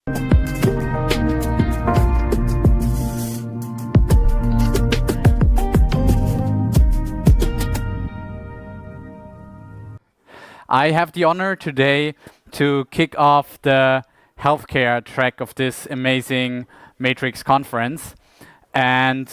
I have the honor today to kick off the healthcare track of this amazing Matrix conference. And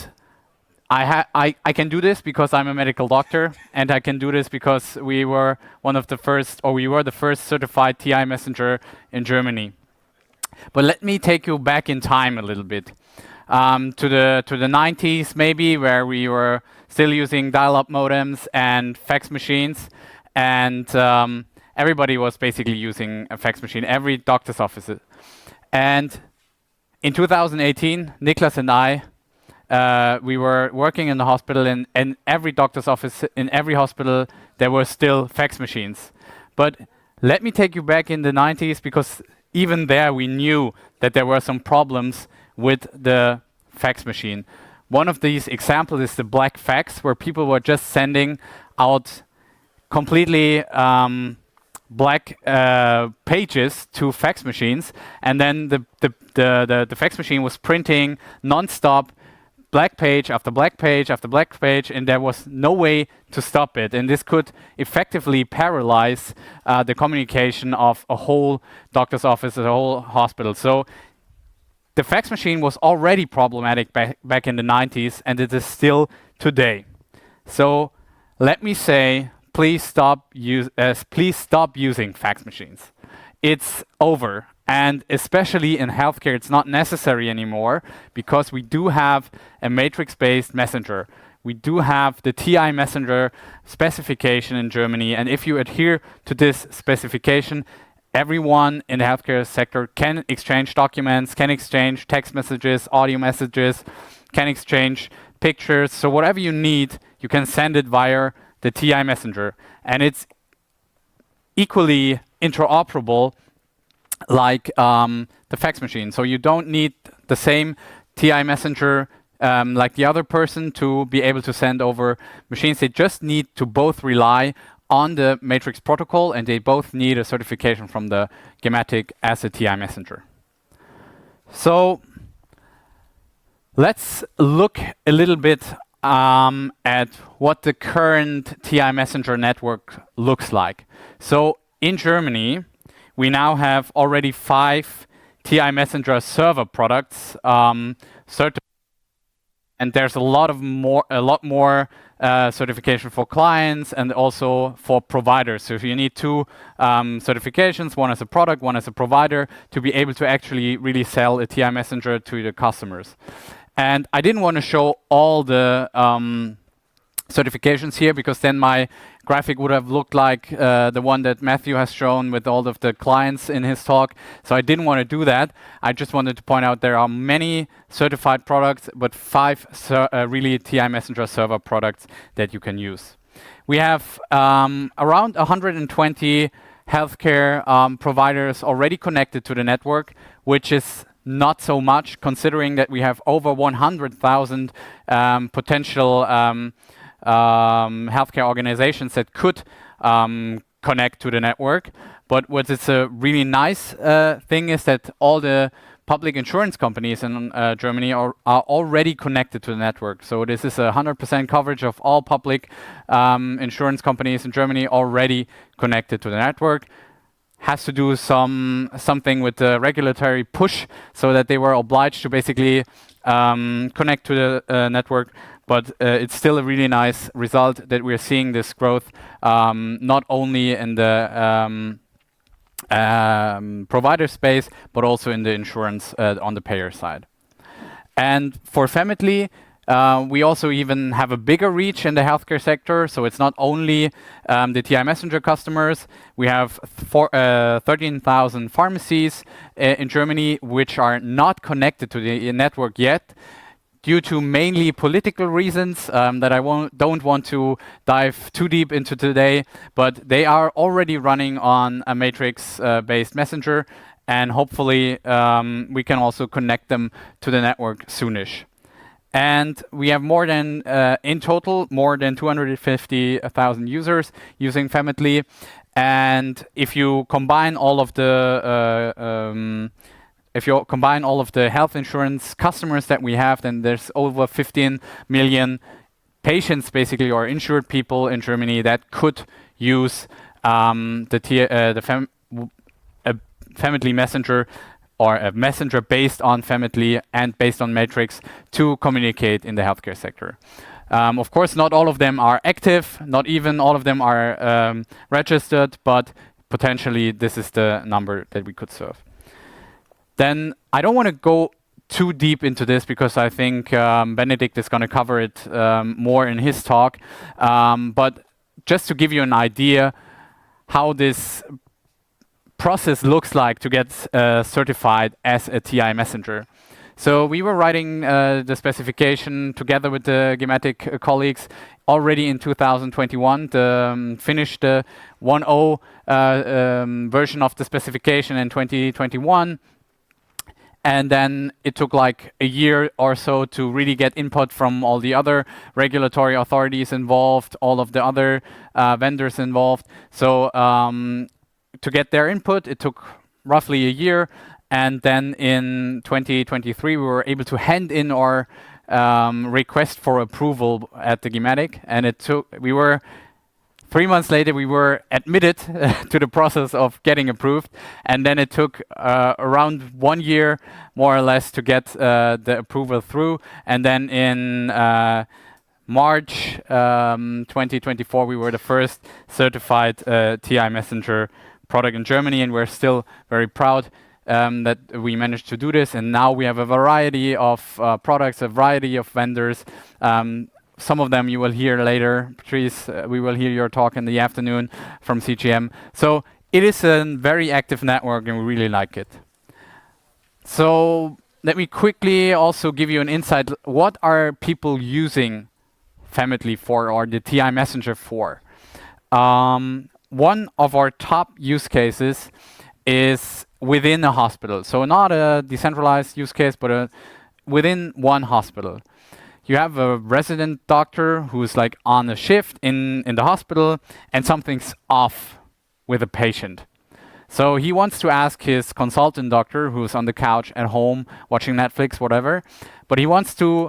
I can do this because I'm a medical doctor, and I can do this because we were the first certified TI messenger in Germany. But let me take you back in time a little bit, to the 90s maybe, where we were still using dial-up modems and fax machines, and everybody was basically using a fax machine, every doctor's office. And in 2018, Niklas and I, we were working in the hospital, and in every doctor's office, in every hospital, there were still fax machines. But let me take you back in the 90s, because even there we knew that there were some problems with the fax machine. One of these examples is the black fax, where people were just sending out completely black pages to fax machines, and then the fax machine was printing non-stop black page after black page after black page, and there was no way to stop it. And this could effectively paralyze the communication of a whole doctor's office, a whole hospital. So the fax machine was already problematic back in the 90s, and it is still today. So let me say, please stop using fax machines. It's over. And especially in healthcare, it's not necessary anymore, because we do have a matrix-based messenger. We do have the TI messenger specification in Germany. And if you adhere to this specification, everyone in the healthcare sector can exchange documents, can exchange text messages, audio messages, can exchange pictures. So whatever you need, you can send it via the TI messenger. And it's equally interoperable like the fax machine. So you don't need the same TI messenger like the other person to be able to send over machines. They just need to both rely on the Matrix protocol, and they both need a certification from the Gematik as a TI messenger. So let's look a little bit at what the current TI messenger network looks like. So in Germany, we now have already 5 TI messenger server products certified, and there's a lot more certification for clients and also for providers. So if you need 2 certifications, one as a product, one as a provider, to be able to actually really sell a TI messenger to the customers. And I didn't want to show all the certifications here, because then my graphic would have looked like the one that Matthew has shown with all of the clients in his talk. So I didn't want to do that. I just wanted to point out there are many certified products, but 5 really TI messenger server products that you can use. We have around 120 healthcare providers already connected to the network, which is not so much, considering that we have over 100,000 potential healthcare organizations that could connect to the network. But what is a really nice thing is that all the public insurance companies in Germany are already connected to the network. So this is 100% coverage of all public insurance companies in Germany already connected to the network. Has to do something with the regulatory push, so that they were obliged to basically connect to the network. But it's still a really nice result that we're seeing this growth, not only in the provider space, but also in the insurance on the payer side. And for Femitly, we also even have a bigger reach in the healthcare sector. So it's not only the TI messenger customers. We have 13,000 pharmacies in Germany which are not connected to the network yet, due to mainly political reasons that I don't want to dive too deep into today, but they are already running on a Matrix-based messenger, and hopefully we can also connect them to the network soonish. And we have more than, in total, more than 250,000 users using Femitly. And if you combine all of the if you combine all of the health insurance customers that we have, then there's over 15 million patients, basically, or insured people in Germany that could use a Family Messenger, or a messenger based on Family and based on Matrix to communicate in the healthcare sector. Of course, not all of them are active, not even all of them are registered, but potentially this is the number that we could serve. Then I don't want to go too deep into this because I think Benedikt is going to cover it more in his talk. But just to give you an idea how this process looks like to get certified as a TI messenger. So we were writing the specification together with the Gematik colleagues already in 2021, finished the 1.0 version of the specification in 2021. And then it took like a year or so to really get input from all the other regulatory authorities involved, all of the other vendors involved. So to get their input, it took roughly a year. And then in 2023, we were able to hand in our request for approval at the Gematik. And it took, 3 months later, we were admitted to the process of getting approved. And then it took around 1 year, more or less, to get the approval through. And then in March 2024, we were the first certified TI Messenger product in Germany. And we're still very proud that we managed to do this. And now we have a variety of products, a variety of vendors. Some of them you will hear later. Patrice, we will hear your talk in the afternoon from CGM. So it is a very active network and we really like it. So let me quickly also give you an insight. What are people using Family for, or the TI Messenger for? One of our top use cases is within a hospital. So not a decentralized use case, but within one hospital. You have a resident doctor who's like on a shift in the hospital and something's off with a patient. So he wants to ask his consultant doctor who's on the couch at home watching Netflix, whatever, but he wants to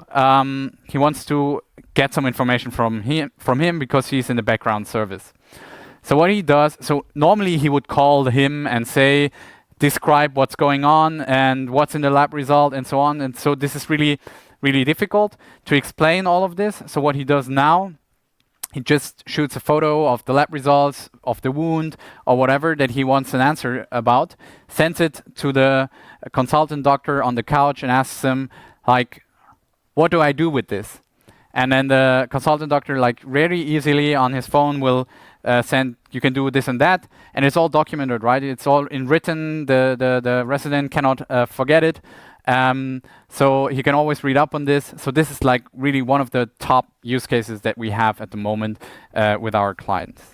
get some information from him because he's in the background service. So what he does, so normally he would call him and say, describe what's going on and what's in the lab result and so on. And so this is really difficult to explain all of this. So what he does now, he just shoots a photo of the lab results of the wound or whatever that he wants an answer about, sends it to the consultant doctor on the couch and asks him, like, what do I do with this? And then the consultant doctor, like, very easily on his phone will send, you can do this and that, and it's all documented, right? It's all in written. The resident cannot forget it. So he can always read up on this. So this is like really one of the top use cases that we have at the moment with our clients.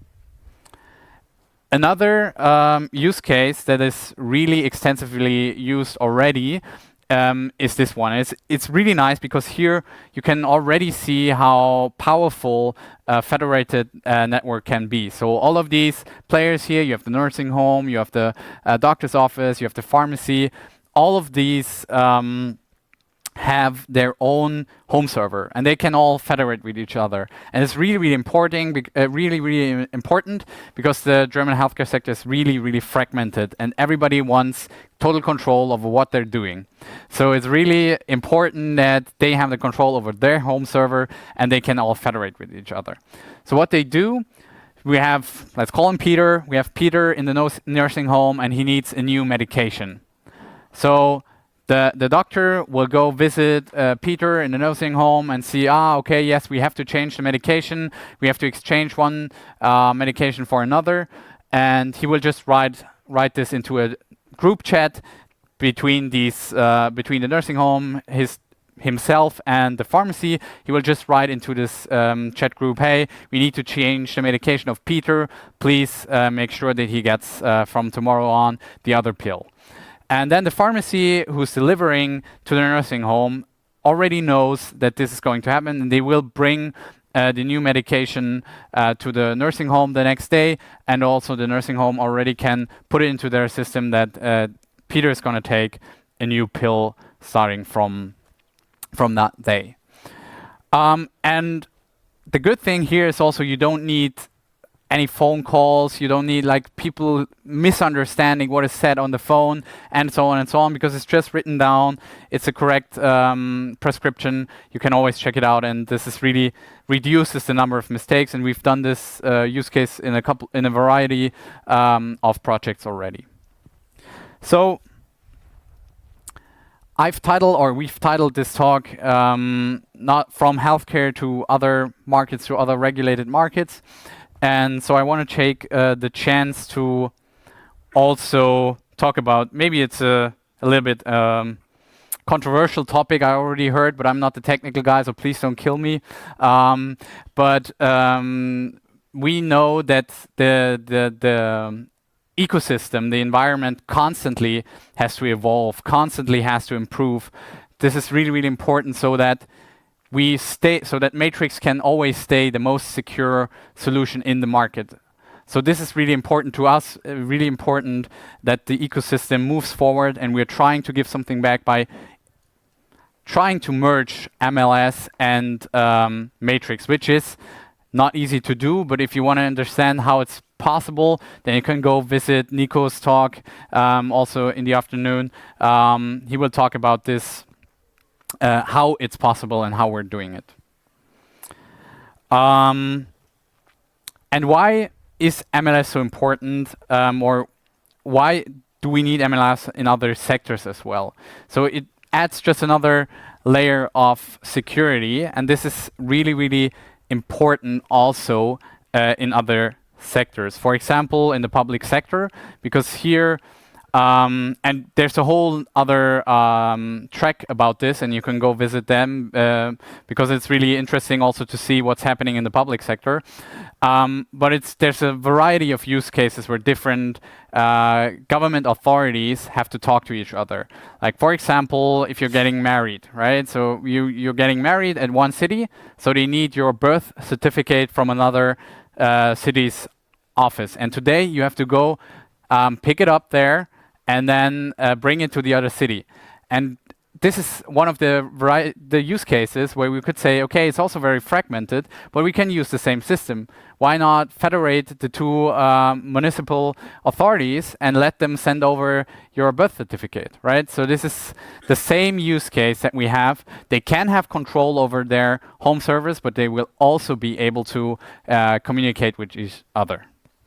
Another use case that is really extensively used already is this one. It's really nice because here you can already see how powerful a federated network can be. So all of these players here, you have the nursing home, you have the doctor's office, you have the pharmacy. All of these have their own home server, and they can all federate with each other. And it's really important, because the German healthcare sector is really fragmented, and everybody wants total control over what they're doing. So it's really important that they have the control over their home server, and they can all federate with each other. So what they do, we have, let's call him Peter. We have Peter in the nursing home, and he needs a new medication. So the doctor will go visit Peter in the nursing home and see, okay, yes, we have to change the medication. We have to exchange one medication for another. And he will just write this into a group chat between between the nursing home, himself and the pharmacy. He will just write into this chat group, hey, we need to change the medication of Peter. Please make sure that he gets from tomorrow on the other pill. And then the pharmacy who's delivering to the nursing home already knows that this is going to happen, and they will bring the new medication to the nursing home the next day, and also the nursing home already can put it into their system that Peter is going to take a new pill starting from that day. And the good thing here is also you don't need any phone calls, you don't need like people misunderstanding what is said on the phone and so on, because it's just written down, it's a correct prescription, you can always check it out, and this is really reduces the number of mistakes, and we've done this use case in a variety of projects already. So we've titled this talk not from healthcare to other markets, to other regulated markets. And so I want to take the chance to also talk about, maybe it's a little bit controversial topic I already heard, but I'm not the technical guy, so please don't kill me. But we know that the ecosystem, the environment constantly has to evolve, constantly has to improve. This is really, really important so that Matrix can always stay the most secure solution in the market. So this is really important to us, really important that the ecosystem moves forward, and we're trying to give something back by trying to merge MLS and Matrix, which is not easy to do, but if you want to understand how it's possible, then you can go visit Nico's talk also in the afternoon. He will talk about this, how it's possible and how we're doing it. And why is MLS so important, or why do we need MLS in other sectors as well? So it adds just another layer of security, and this is really, really important also in other sectors. For example, in the public sector, because here, and there's a whole other track about this, and you can go visit them because it's really interesting also to see what's happening in the public sector. But there's a variety of use cases where different government authorities have to talk to each other. Like, for example, if you're getting married, right? So you're getting married at one city, so they need your birth certificate from another city's office. And today you have to go pick it up there and then bring it to the other city. And this is one of the use cases where we could say, okay, it's also very fragmented, but we can use the same system. Why not federate the two municipal authorities and let them send over your birth certificate, right? So this is the same use case that we have. They can have control over their home servers, but they will also be able to communicate with each other.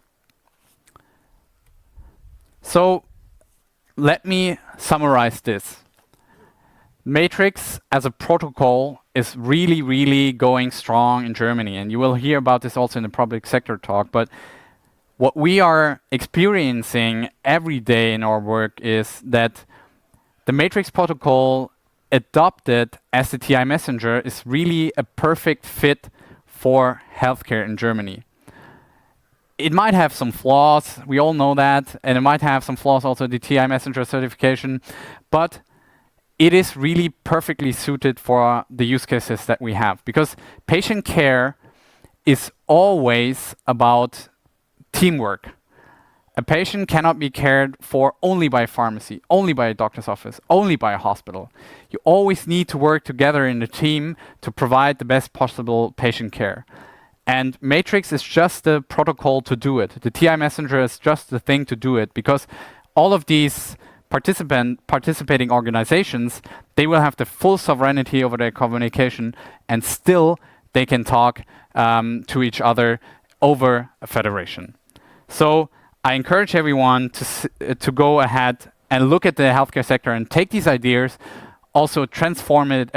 So let me summarize this. Matrix as a protocol is really, really going strong in Germany, and you will hear about this also in the public sector talk. But what we are experiencing every day in our work is that the Matrix protocol adopted as the TI messenger is really a perfect fit for healthcare in Germany. It might have some flaws, we all know that, and it might have some flaws also the TI messenger certification, but it is really perfectly suited for the use cases that we have, because patient care is always about teamwork. A patient cannot be cared for only by a pharmacy, only by a doctor's office, only by a hospital. You always need to work together in a team to provide the best possible patient care. And Matrix is just the protocol to do it. The TI messenger is just the thing to do it, because all of these participating organizations, they will have the full sovereignty over their communication, and still they can talk to each other over a federation. So I encourage everyone to go ahead and look at the healthcare sector and take these ideas, also transform it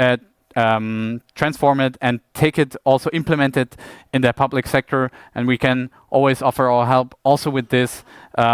and take it, also implement it in the public sector, and we can always offer our help also with this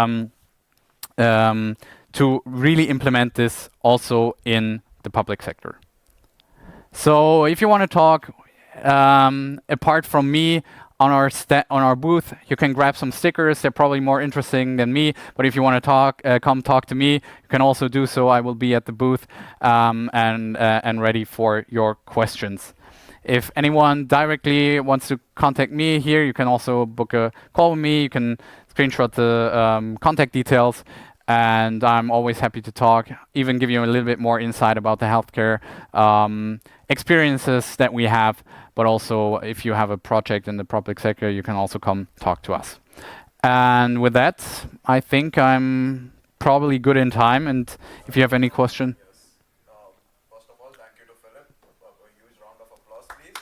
to really implement this also in the public sector. So if you want to talk apart from me on our booth, you can grab some stickers. They're probably more interesting than me, but if you want to talk, come talk to me. You can also do so. I will be at the booth and ready for your questions. If anyone directly wants to contact me here, you can also book a call with me. You can screenshot the contact details. and I'm always happy to talk, even give you a little bit more insight about the healthcare experiences that we have, but also if you have a project in the public sector, you can also come talk to us. And with that, I think I'm probably good in time, and if you have any question. First of all, thank you to Philip. A huge round of applause, please.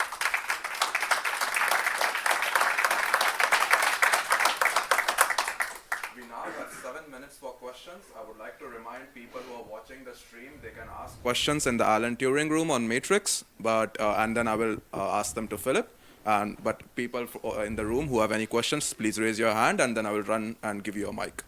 We now have 7 minutes for questions. I would like to remind people who are watching the stream, they can ask questions in the Alan Turing room on Matrix, and then I will ask them to Philip. But people in the room who have any questions, please raise your hand, and then I will run and give you a mic.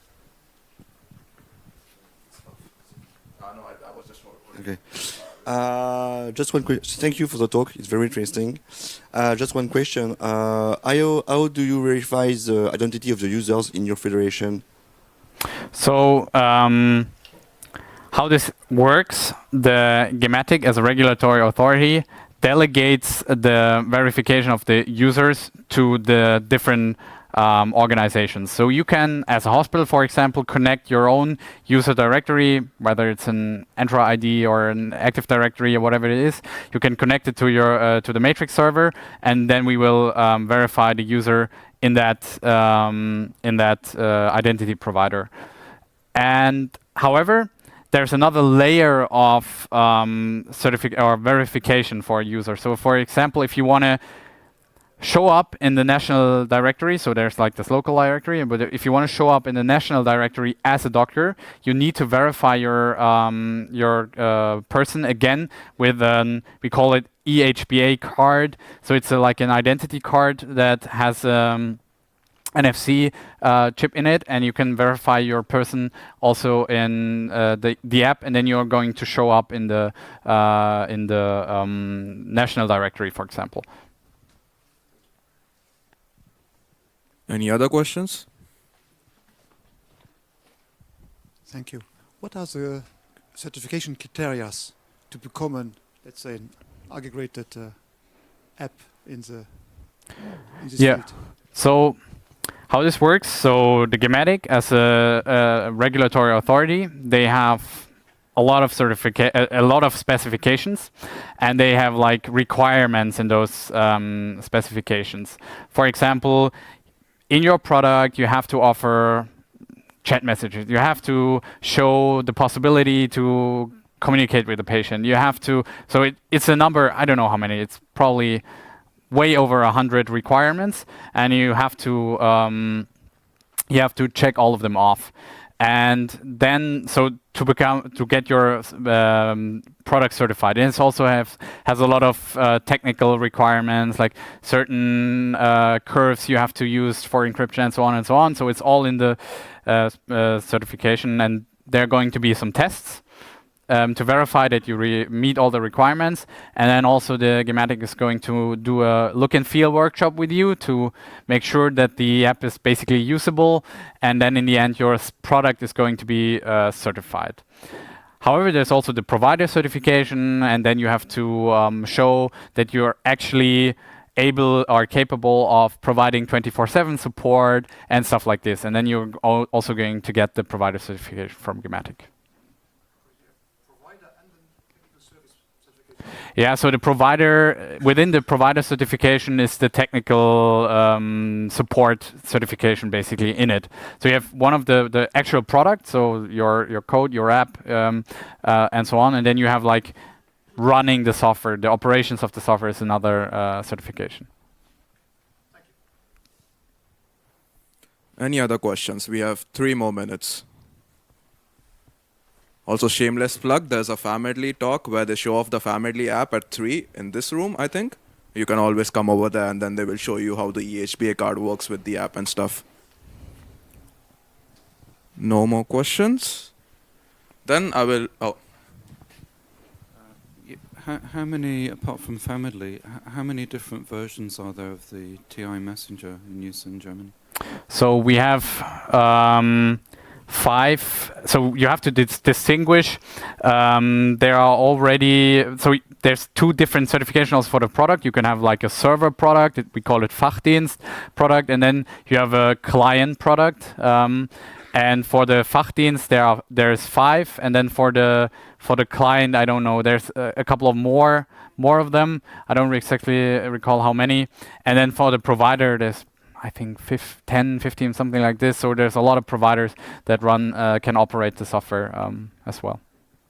No, I was just okay. Just one question. Thank you for the talk. It's very interesting. Just one question. How do you verify the identity of the users in your federation? So how this works, the Gematik as a regulatory authority delegates the verification of the users to the different organizations. So you can, as a hospital, for example, connect your own user directory, whether it's an Entra ID or an Active Directory or whatever it is. You can connect it to your to the Matrix server, and then we will verify the user in that identity provider. And however, there's another layer of verification for a user. So for example, if you want to show up in the national directory, so there's like this local directory, but if you want to show up in the national directory as a doctor, you need to verify your person again with an, we call it EHBA card. So it's like an identity card that has NFC chip in it, and you can verify your person also in the app, and then you're going to show up in the national directory, for example. Any other questions? Thank you. What are the certification criteria to become an, let's say, an aggregated app in this field? So how this works, so the Gematik as a regulatory authority, they have a lot of specifications, and they have like requirements in those specifications. For example, in your product, you have to offer chat messages. You have to show the possibility to communicate with the patient. You have to, so it's a number, I don't know how many, it's probably way over 100 requirements, and you have to check all of them off. And then, so to get your product certified, and it also has a lot of technical requirements, like certain curves you have to use for encryption and so on and so on. So it's all in the certification, and there are going to be some tests to verify that you meet all the requirements. And then also the Gematik is going to do a look and feel workshop with you to make sure that the app is basically usable. And then in the end, your product is going to be certified. However, there's also the provider certification, and then you have to show that you're actually able or capable of providing 24/7 support and stuff like this. And then you're also going to get the provider certification from Gematik. Yeah, so the provider, within the provider certification is the technical support certification basically in it. So you have one of the actual product, so your code, your app, and so on, and then you have like running the software, the operations of the software is another certification. Thank you. Any other questions? We have 3 more minutes. Also, shameless plug, there's a Famedly talk where they show off the Famedly app at 3 in this room, I think. You can always come over there, and then they will show you how the EHBA card works with the app and stuff. No more questions? Then I will... Oh. How many, apart from Famedly, how many different versions are there of the TI Messenger in use in Germany? So we have 5. So you have to distinguish. There are already, so there's 2 different certifications for the product. You can have like a server product, we call it Fachdienst product, and then you have a client product. And for the Fachdienst, there's 5, and then for the client, I don't know. There's a couple of more of them. I don't exactly recall how many. And then for the provider, there's I think 10, 15, something like this. So there's a lot of providers that can operate the software as well.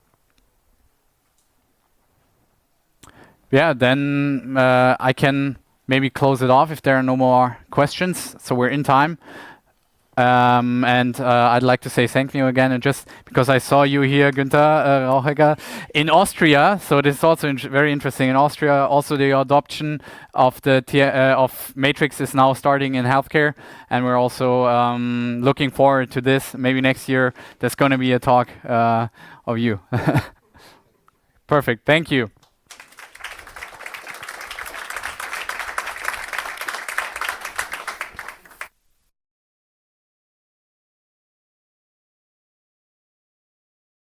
Yeah, then I can maybe close it off if there are no more questions. So we're in time. And I'd like to say thank you again, and just because I saw you here, Günther Rauchegger, in Austria. So this is also very interesting. In Austria, also the adoption of of Matrix is now starting in healthcare, and we're also looking forward to this. Maybe next year there's going to be a talk of you. Perfect. Thank you.